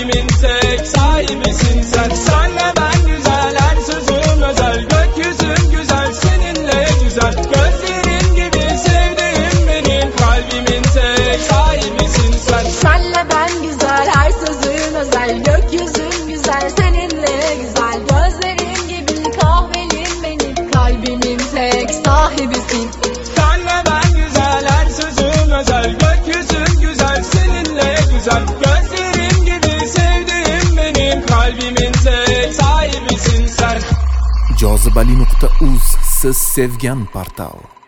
kalbimin tek sahibisin sen. Senle ben güzel, her sözüm özel. Gökyüzün güzel, seninle güzel. Gözlerin gibi sevdiğim benim, kalbimin tek sahibisin sen. Senle ben güzel, her sözün özel. Gökyüzün güzel, seninle güzel. Gözlerin gibi kahvelin benim, kalbimin tek sahibisin. Senle ben güzel, her sözüm özel. Gökyüzün güzel, seninle güzel. Gözlerin gibi sevdiğim benim, kalbimin tek sahibisin sen. Jozibali.uz, siz sevgan portal.